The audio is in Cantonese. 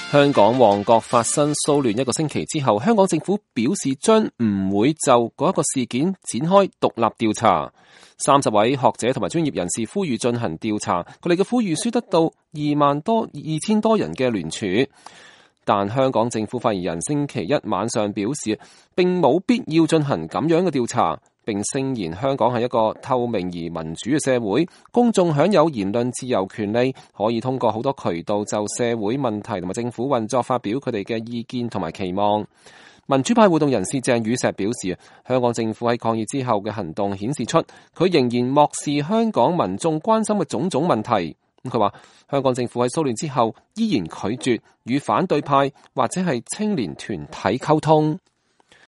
香港旺角發生騷亂1個星期之後，香港政府表示將唔會就嗰一個事件展開獨立調查。30位學者同埋專業人士呼籲進行調查，佢哋嘅呼籲書得到2,000多人嘅聯署。但香港政府發言人星期一晚上表示，並冇必要進行咁樣嘅調查，並聲言香港係一個透明而民主嘅社會，公眾享有言論自由權利，可以通過好多渠道就社會問題同埋政府運作發表佢哋嘅意見同埋期望。民主派活動人士鄭宇碩表示，香港政府喺抗議之後嘅行動顯示出佢仍然漠視香港民眾關心嘅種種問題。佢話香港政府喺騷亂之後依然拒絕與反對派或者係青年團體溝通。